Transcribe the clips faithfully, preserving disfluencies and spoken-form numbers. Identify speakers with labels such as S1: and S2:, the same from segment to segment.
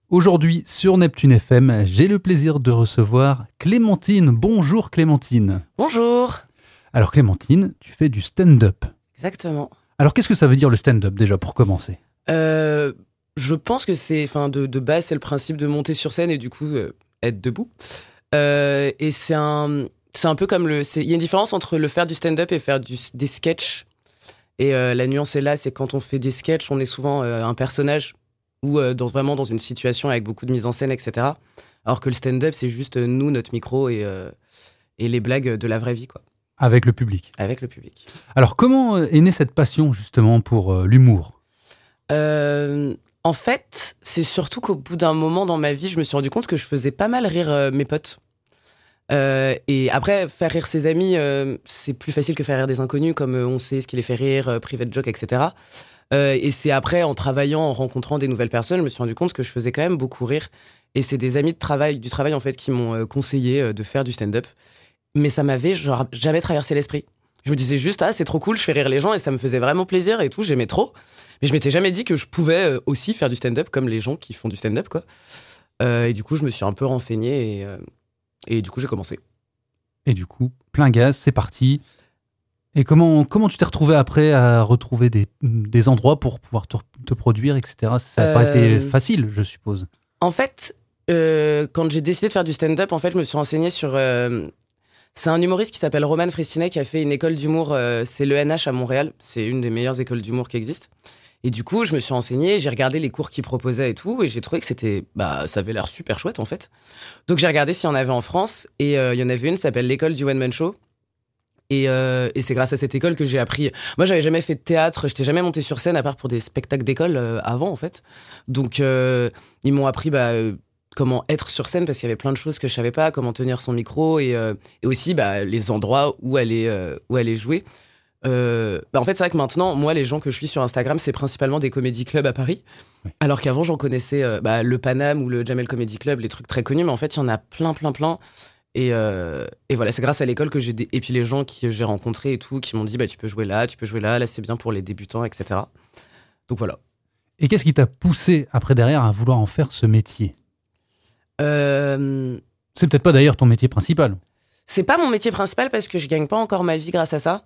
S1: Aujourd'hui, sur Neptune F M, j'ai le plaisir de recevoir Clémentine. Bonjour Clémentine.
S2: Bonjour.
S1: Alors Clémentine, tu fais du stand-up.
S2: Exactement.
S1: Alors qu'est-ce que ça veut dire le stand-up déjà pour commencer ?
S2: Euh, je pense que c'est, enfin, de, de base, c'est le principe de monter sur scène et du coup euh, être debout. Euh, et c'est un, c'est un peu comme le, c'est, il y a une différence entre le faire du stand-up et faire du, des sketchs. Et euh, la nuance est là, c'est quand on fait des sketchs, on est souvent euh, un personnage ou euh, dans, vraiment dans une situation avec beaucoup de mise en scène, et cetera. Alors que le stand-up, c'est juste euh, nous, notre micro et, euh, et les blagues de la vraie vie, quoi.
S1: Avec le public.
S2: Avec le public.
S1: Alors comment est née cette passion justement pour euh, l'humour ?
S2: euh, En fait, c'est surtout qu'au bout d'un moment dans ma vie, je me suis rendu compte que je faisais pas mal rire euh, mes potes. Euh, et après, faire rire ses amis, euh, c'est plus facile que faire rire des inconnus, comme euh, on sait ce qui les fait rire, euh, private joke, et cetera. Euh, et c'est après, en travaillant, en rencontrant des nouvelles personnes, je me suis rendu compte que je faisais quand même beaucoup rire. Et c'est des amis de travail, du travail en fait, qui m'ont euh, conseillé euh, de faire du stand-up. Mais ça m'avait genre jamais traversé l'esprit. Je me disais juste, ah, c'est trop cool, je fais rire les gens et ça me faisait vraiment plaisir et tout, j'aimais trop. Mais je m'étais jamais dit que je pouvais euh, aussi faire du stand-up comme les gens qui font du stand-up, quoi. Euh, et du coup, je me suis un peu renseigné et, euh, et du coup, j'ai commencé.
S1: Et du coup, plein gaz, c'est parti. Et comment, comment tu t'es retrouvé après à retrouver des, des endroits pour pouvoir te, te produire, et cetera. Ça n'a pas
S2: Euh,
S1: été facile, je suppose.
S2: En fait, euh, quand j'ai décidé de faire du stand-up, en fait, je me suis renseigné sur... Euh, c'est un humoriste qui s'appelle Roman Fressinet qui a fait une école d'humour, euh, c'est l'E N H à Montréal. C'est une des meilleures écoles d'humour qui existent. Et du coup, je me suis renseigné, j'ai regardé les cours qu'il proposait et tout, et j'ai trouvé que c'était, bah, ça avait l'air super chouette en fait. Donc j'ai regardé s'il y en avait en France, et il euh, y en avait une qui s'appelle l'école du One Man Show. Et, euh, et c'est grâce à cette école que j'ai appris. Moi, j'avais jamais fait de théâtre, j'étais jamais monté sur scène à part pour des spectacles d'école euh, avant en fait. Donc euh, ils m'ont appris bah, euh, comment être sur scène parce qu'il y avait plein de choses que je savais pas, comment tenir son micro et, euh, et aussi bah, les endroits où aller euh, où aller jouer. Euh, bah en fait, c'est vrai que maintenant, moi, les gens que je suis sur Instagram, c'est principalement des comédie clubs à Paris. Oui. Alors qu'avant, j'en connaissais euh, bah, le Paname ou le Jamel Comedy Club, les trucs très connus. Mais en fait, il y en a plein, plein, plein. Et, euh, et voilà, c'est grâce à l'école que j'ai... Dé... Et puis les gens que j'ai rencontrés et tout, qui m'ont dit, bah, tu peux jouer là, tu peux jouer là, là, c'est bien pour les débutants, et cetera. Donc voilà.
S1: Et qu'est-ce qui t'a poussé après derrière à vouloir en faire ce métier ?
S2: euh...
S1: C'est peut-être pas d'ailleurs ton métier principal.
S2: C'est pas mon métier principal parce que je gagne pas encore ma vie grâce à ça.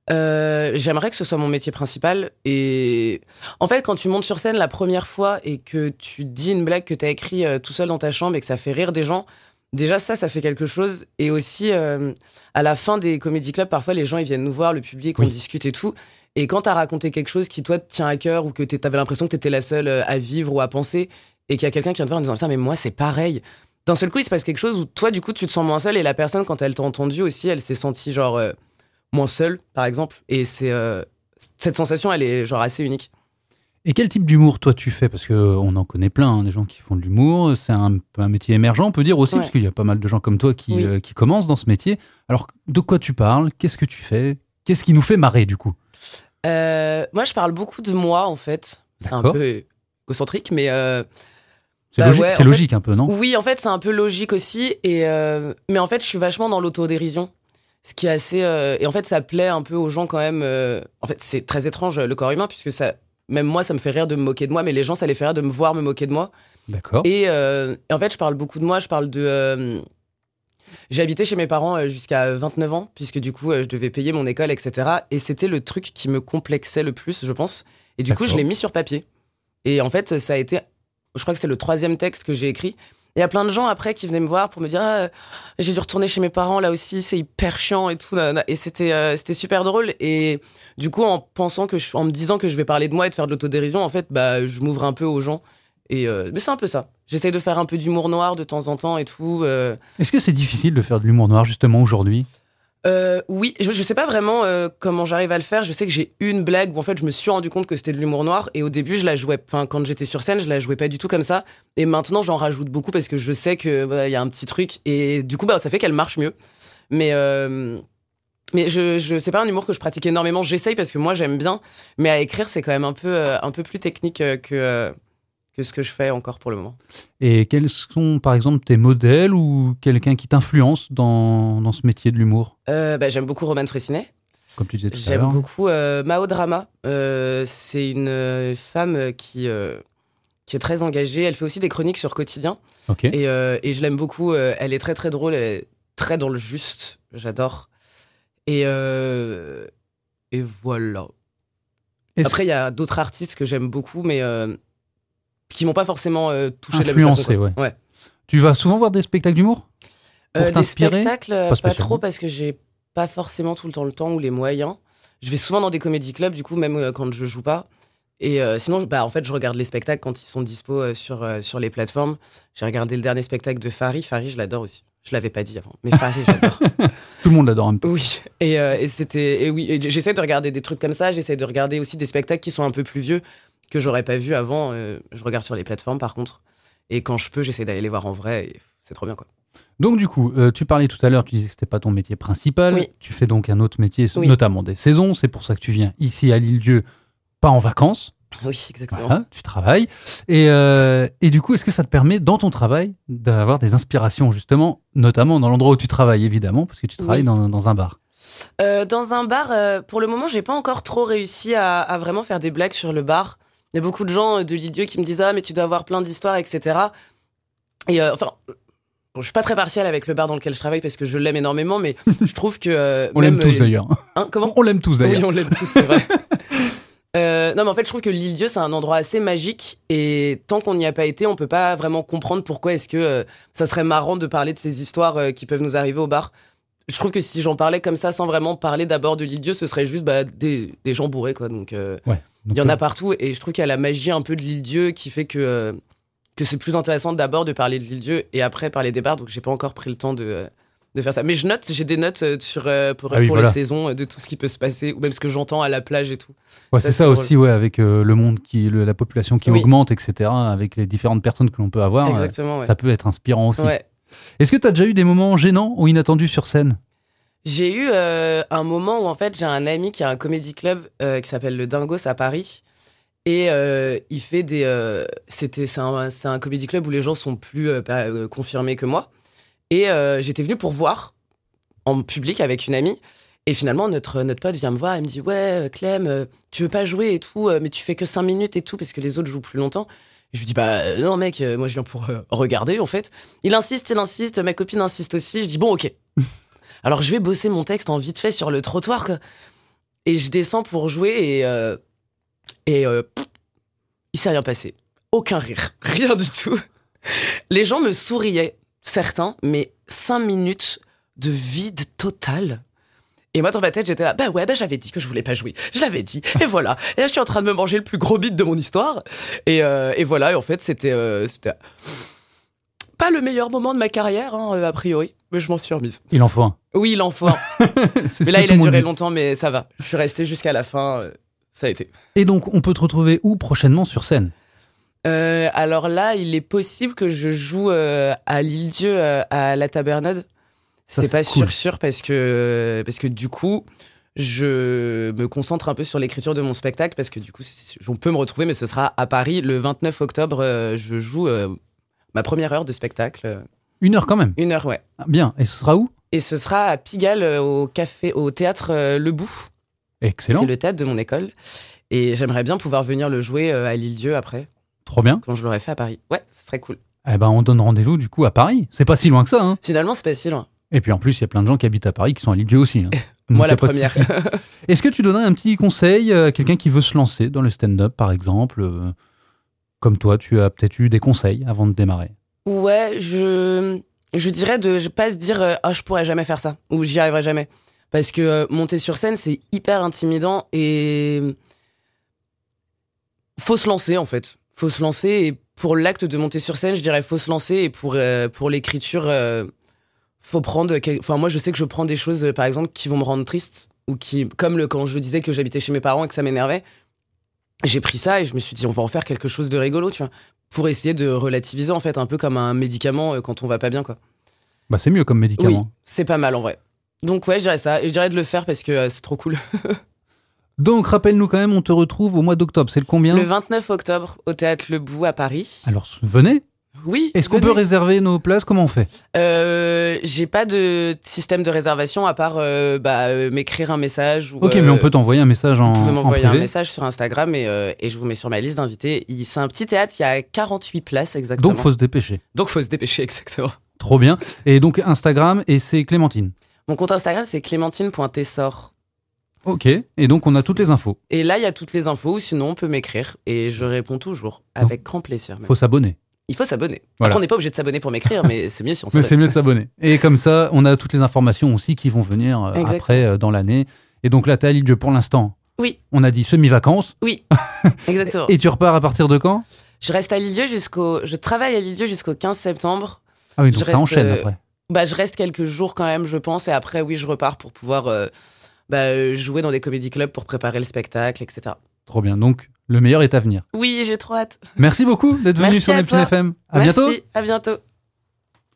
S2: Euh, j'aimerais que ce soit mon métier principal. Et en fait, quand tu montes sur scène la première fois et que tu dis une blague que t'as écrit euh, tout seul dans ta chambre et que ça fait rire des gens, déjà ça, ça fait quelque chose. Et aussi, euh, à la fin des comédie clubs, parfois les gens ils viennent nous voir, le public, on oui. discute et tout. Et quand t'as raconté quelque chose qui toi te tient à cœur ou que t'avais l'impression que t'étais la seule à vivre ou à penser et qu'il y a quelqu'un qui vient te voir en disant putain mais moi c'est pareil. D'un seul coup, il se passe quelque chose où toi du coup tu te sens moins seul et la personne quand elle t'a entendu aussi, elle s'est sentie genre euh, moins seule, par exemple. Et c'est euh, cette sensation, elle est genre assez unique.
S1: Et quel type d'humour, toi, tu fais ? Parce qu'on en connaît plein, hein, des gens qui font de l'humour. C'est un peu un métier émergent, on peut dire aussi, ouais. Parce qu'il y a pas mal de gens comme toi qui, oui. euh, qui commencent dans ce métier. Alors, de quoi tu parles ? Qu'est-ce que tu fais ? Qu'est-ce qui nous fait marrer, du coup ?
S2: euh, Moi, je parle beaucoup de moi, en fait. C'est
S1: D'accord.
S2: un peu égocentrique, mais... Euh,
S1: c'est
S2: bah,
S1: logique,
S2: ouais,
S1: c'est logique
S2: fait,
S1: un peu, non ?
S2: Oui, en fait, c'est un peu logique aussi. Et, euh, mais en fait, je suis vachement dans l'autodérision. Ce qui est assez... Euh, et en fait, ça plaît un peu aux gens quand même. Euh, en fait, c'est très étrange, le corps humain, puisque ça, même moi, ça me fait rire de me moquer de moi, mais les gens, ça les fait rire de me voir me moquer de moi.
S1: D'accord.
S2: Et, euh, et en fait, je parle beaucoup de moi, je parle de... Euh, j'ai habité chez mes parents jusqu'à vingt-neuf ans, puisque du coup, je devais payer mon école, et cetera. Et c'était le truc qui me complexait le plus, je pense. Et du D'accord. coup, je l'ai mis sur papier. Et en fait, ça a été... Je crois que c'est le troisième texte que j'ai écrit. Il y a plein de gens après qui venaient me voir pour me dire ah, j'ai dû retourner chez mes parents là aussi, c'est hyper chiant et tout. Et c'était, euh, c'était super drôle. Et du coup, en pensant que je, en me disant que je vais parler de moi et de faire de l'autodérision, en fait, bah, je m'ouvre un peu aux gens. Et euh, mais c'est un peu ça. J'essaye de faire un peu d'humour noir de temps en temps et tout. Euh...
S1: Est-ce que c'est difficile de faire de l'humour noir justement aujourd'hui ?
S2: Euh, oui, je, je sais pas vraiment euh, comment j'arrive à le faire. Je sais que j'ai une blague où en fait je me suis rendu compte que c'était de l'humour noir et au début je la jouais, enfin quand j'étais sur scène je la jouais pas du tout comme ça et maintenant j'en rajoute beaucoup parce que je sais que bah, y a un petit truc et du coup bah ça fait qu'elle marche mieux. Mais euh, mais je je c'est pas un humour que je pratique énormément. J'essaye parce que moi j'aime bien, mais à écrire c'est quand même un peu euh, un peu plus technique euh, que euh, que ce que je fais encore pour le moment.
S1: Et quels sont, par exemple, tes modèles ou quelqu'un qui t'influence dans, dans ce métier de l'humour ?
S2: euh, bah, J'aime beaucoup Roman Fressinet.
S1: Comme tu disais tout
S2: J'aime
S1: à l'heure.
S2: beaucoup euh, Mao Drama. Euh, c'est une femme qui, euh, qui est très engagée. Elle fait aussi des chroniques sur Quotidien.
S1: Okay.
S2: Et, euh, et je l'aime beaucoup. Elle est très, très drôle. Elle est très dans le juste. J'adore. Et, euh, et voilà. Est-ce Après, il y a d'autres artistes que j'aime beaucoup, mais euh, qui m'ont pas forcément euh, touché de la même façon.
S1: Ouais. ouais. Tu vas souvent voir des spectacles d'humour pour
S2: euh,
S1: t'inspirer?
S2: Des spectacles, pas, pas trop, parce que j'ai pas forcément tout le temps le temps ou les moyens. Je vais souvent dans des comédie clubs, du coup, même euh, quand je joue pas. Et euh, sinon, bah, en fait, je regarde les spectacles quand ils sont dispo euh, sur, euh, sur les plateformes. J'ai regardé le dernier spectacle de Farid. Farid, je l'adore aussi. Je l'avais pas dit avant, mais Farid, j'adore.
S1: Tout le monde l'adore un peu.
S2: Oui, et, euh, et c'était, et oui, et j'essaie de regarder des trucs comme ça. J'essaie de regarder aussi des spectacles qui sont un peu plus vieux que j'aurais pas vu avant. Euh, je regarde sur les plateformes, par contre. Et quand je peux, j'essaie d'aller les voir en vrai. Et c'est trop bien, quoi.
S1: Donc du coup, euh, tu parlais tout à l'heure, tu disais que c'était pas ton métier principal.
S2: Oui.
S1: Tu fais donc un autre métier,
S2: oui.
S1: notamment des saisons. C'est pour ça que tu viens ici à l'Île-Dieu, pas en vacances.
S2: Oui, exactement.
S1: Voilà, tu travailles. Et, euh, et du coup, est-ce que ça te permet, dans ton travail, d'avoir des inspirations, justement, notamment dans l'endroit où tu travailles, évidemment, parce que tu travailles oui. dans, dans un bar?
S2: euh, Dans un bar, euh, pour le moment, j'ai pas encore trop réussi à, à vraiment faire des blagues sur le bar. Il y a beaucoup de gens de l'Île-Dieu qui me disent « Ah, mais tu dois avoir plein d'histoires, et cetera » Et euh, enfin... Bon, je suis pas très partiale avec le bar dans lequel je travaille parce que je l'aime énormément, mais je trouve que... Euh,
S1: on même, l'aime tous euh, d'ailleurs.
S2: Hein, comment
S1: On l'aime tous d'ailleurs.
S2: Oui, on l'aime tous, c'est vrai. euh, non, mais en fait, je trouve que l'Île-Dieu, c'est un endroit assez magique et tant qu'on n'y a pas été, on peut pas vraiment comprendre pourquoi est-ce que euh, ça serait marrant de parler de ces histoires euh, qui peuvent nous arriver au bar. Je trouve que si j'en parlais comme ça, sans vraiment parler d'abord de l'Île-Dieu, ce serait juste bah, des, des gens bourrés, quoi. Donc, euh,
S1: ouais, donc
S2: il y en a partout et je trouve qu'il y a la magie un peu de l'Île-Dieu qui fait que... Euh, que c'est plus intéressant d'abord de parler de l'Île-Dieu et après parler des bars, donc j'ai pas encore pris le temps de, de faire ça. Mais je note, j'ai des notes sur, euh, pour, ah oui, pour voilà. les saisons, de tout ce qui peut se passer, ou même ce que j'entends à la plage et tout.
S1: Ouais, ça, c'est ça aussi, ouais, avec euh, le monde, qui, le, la population qui oui. augmente, et cetera, avec les différentes personnes que l'on peut avoir,
S2: Exactement,
S1: euh,
S2: ouais.
S1: ça peut être inspirant aussi.
S2: Ouais.
S1: Est-ce que tu as déjà eu des moments gênants ou inattendus sur scène?
S2: J'ai eu euh, un moment où en fait j'ai un ami qui a un comédie club euh, qui s'appelle le Dingos à Paris. Et euh, il fait des. Euh, c'était, c'est, un, c'est un comédie club où les gens sont plus euh, pas, euh, confirmés que moi. Et euh, j'étais venue pour voir en public avec une amie. Et finalement, notre, notre pote vient me voir et me dit « Ouais, Clem, euh, tu veux pas jouer et tout, euh, mais tu fais que cinq minutes et tout, parce que les autres jouent plus longtemps. » Et je lui dis « Bah euh, non, mec, euh, moi je viens pour euh, regarder en fait. » Il insiste, il insiste, ma copine insiste aussi. Je dis « Bon, ok. » Alors je vais bosser mon texte en vite fait sur le trottoir, quoi. Et je descends pour jouer et. Euh, Et euh, pff, il s'est rien passé. Aucun rire. Rien du tout. Les gens me souriaient, certains, mais cinq minutes de vide total. Et moi, dans ma tête, j'étais là, bah ouais, bah j'avais dit que je voulais pas jouer. Je l'avais dit. Et voilà. Et là, je suis en train de me manger le plus gros bide de mon histoire. Et, euh, et voilà. Et en fait, c'était, euh, c'était pas le meilleur moment de ma carrière, hein, a priori. Mais je m'en suis remise.
S1: Il en faut un.
S2: Oui, il en faut un. Mais là, il a duré dit. longtemps, mais ça va. Je suis restée jusqu'à la fin. Euh, Ça a été.
S1: Et donc, on peut te retrouver où prochainement sur scène?
S2: euh, Alors là, il est possible que je joue euh, à l'Île-Dieu, euh, à la Tabernade. C'est, c'est pas cool. sûr, sûr, parce que, parce que du coup, je me concentre un peu sur l'écriture de mon spectacle, parce que du coup, on peut me retrouver, mais ce sera à Paris. Le vingt-neuf octobre, euh, je joue euh, ma première heure de spectacle.
S1: Une heure quand même?
S2: Une heure, ouais.
S1: Ah, bien. Et ce sera où?
S2: Et ce sera à Pigalle, au, café, au théâtre euh, Le Bout.
S1: Excellent.
S2: C'est le théâtre de mon école. Et j'aimerais bien pouvoir venir le jouer à l'Île-Dieu après.
S1: Trop bien.
S2: Quand je l'aurais fait à Paris. Ouais, ce serait cool.
S1: Eh ben, on donne rendez-vous du coup à Paris. C'est pas si loin que ça. Hein.
S2: Finalement, c'est pas si loin.
S1: Et puis en plus, il y a plein de gens qui habitent à Paris qui sont à l'Île-Dieu aussi. Hein.
S2: Moi, la première.
S1: Est-ce que tu donnerais un petit conseil à quelqu'un qui veut se lancer dans le stand-up, par exemple? euh, Comme toi, tu as peut-être eu des conseils avant de démarrer.
S2: Ouais, je, je dirais de ne pas se dire euh, « Ah, je pourrais jamais faire ça » ou « J'y arriverai jamais ». Parce que euh, monter sur scène, c'est hyper intimidant et faut se lancer en fait. Faut se lancer et pour l'acte de monter sur scène, je dirais faut se lancer et pour, euh, pour l'écriture, euh, faut prendre... Enfin, moi, je sais que je prends des choses, euh, par exemple, qui vont me rendre triste ou qui... Comme le, quand je disais que j'habitais chez mes parents et que ça m'énervait, j'ai pris ça et je me suis dit on va en faire quelque chose de rigolo, tu vois, pour essayer de relativiser en fait, un peu comme un médicament euh, quand on va pas bien, quoi.
S1: Bah, c'est mieux comme médicament.
S2: Oui, c'est pas mal en vrai. Donc ouais, je dirais ça. Et je dirais de le faire parce que euh, c'est trop cool.
S1: Donc, rappelle-nous quand même, on te retrouve au mois d'octobre. C'est le combien?
S2: Le vingt-neuf octobre, au Théâtre Le Bout à Paris.
S1: Alors, venez.
S2: Oui.
S1: Est-ce qu'on
S2: venez.
S1: peut réserver nos places? Comment on fait?
S2: euh, J'ai pas de système de réservation à part euh, bah, euh, m'écrire un message. Ou,
S1: Ok,
S2: euh,
S1: mais on peut t'envoyer un message en
S2: Vous pouvez
S1: en
S2: m'envoyer un
S1: privé.
S2: message sur Instagram et, euh, et je vous mets sur ma liste d'invités. Il- C'est un petit théâtre, il y a quarante-huit places exactement.
S1: Donc, faut se dépêcher.
S2: Donc faut se dépêcher, exactement.
S1: Trop bien. Et donc, Instagram, et c'est Clémentine.
S2: Mon compte Instagram, c'est clémentine point tessor.
S1: Ok. Et donc, on a toutes les infos.
S2: Et là, il y a toutes les infos, ou sinon, on peut m'écrire et je réponds toujours, avec grand plaisir. Même.
S1: Faut s'abonner.
S2: Il faut s'abonner.
S1: Voilà.
S2: Après, on n'est pas obligé de s'abonner pour m'écrire, mais c'est mieux si on
S1: Mais
S2: s'abonne.
S1: c'est mieux de s'abonner. Et comme ça, on a toutes les informations aussi qui vont venir euh,
S2: Exactement.
S1: après euh, dans l'année. Et donc là, t'es à Lille pour l'instant.
S2: Oui.
S1: On a dit semi-vacances.
S2: Oui, exactement.
S1: Et tu repars à partir de quand?
S2: Je reste à Lille jusqu'au... Je travaille à Lille jusqu'au quinze septembre.
S1: Ah oui, donc
S2: Je
S1: ça
S2: reste,
S1: enchaîne
S2: euh,
S1: après.
S2: Bah, je reste quelques jours quand même, je pense, et après, oui, je repars pour pouvoir euh, bah, euh, jouer dans des comédie clubs pour préparer le spectacle, et cetera.
S1: Trop bien. Donc, le meilleur est à venir.
S2: Oui, j'ai trop hâte.
S1: Merci beaucoup d'être venu
S2: Merci
S1: sur
S2: à
S1: Neptune
S2: toi.
S1: F M. À
S2: Merci,
S1: bientôt.
S2: à bientôt.